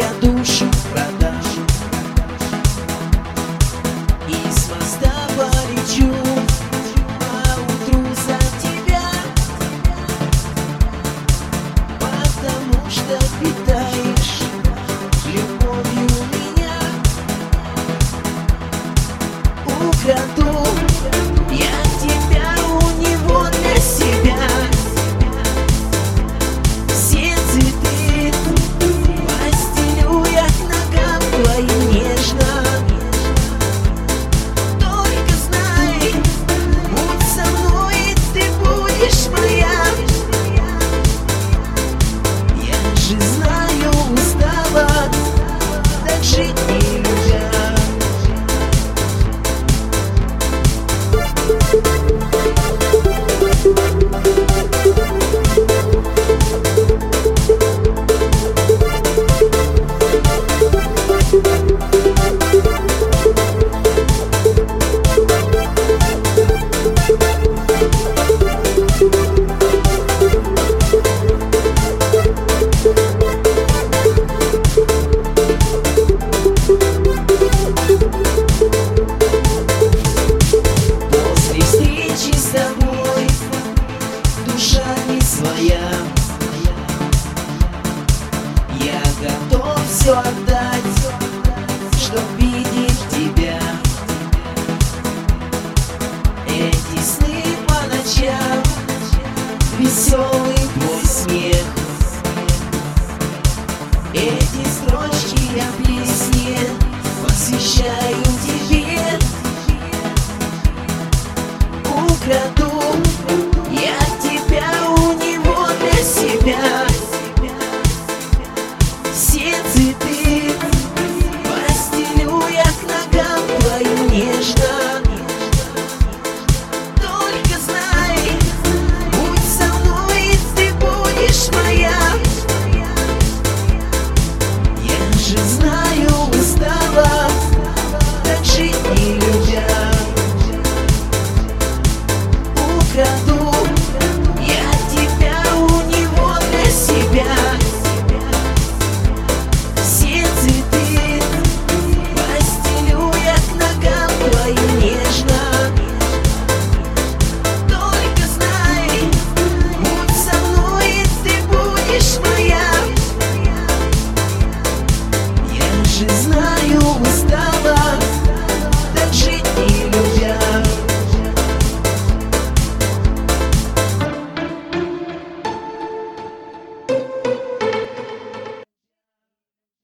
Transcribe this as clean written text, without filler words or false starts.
я душу продам и с моста полечу поутру за тебя, потому что питаешь любовью меня. Украду я тебя у него для себя. Все цветы постелю я к ногам твоим нежно. Только знай, будь со мной, и ты будешь моя. Я же знаю, устала так жить нельзя. С тобой душа не своя, я готов все отдать, чтоб видеть тебя. Эти сны по ночам, веселый твой смех, эти строчки я песни посвящаю тебе. Украду я тебя у него для себя. Все цветы постелю я к ногам твоим нежно. Только знай, будь со мной, и ты будешь моя. Я же знаю.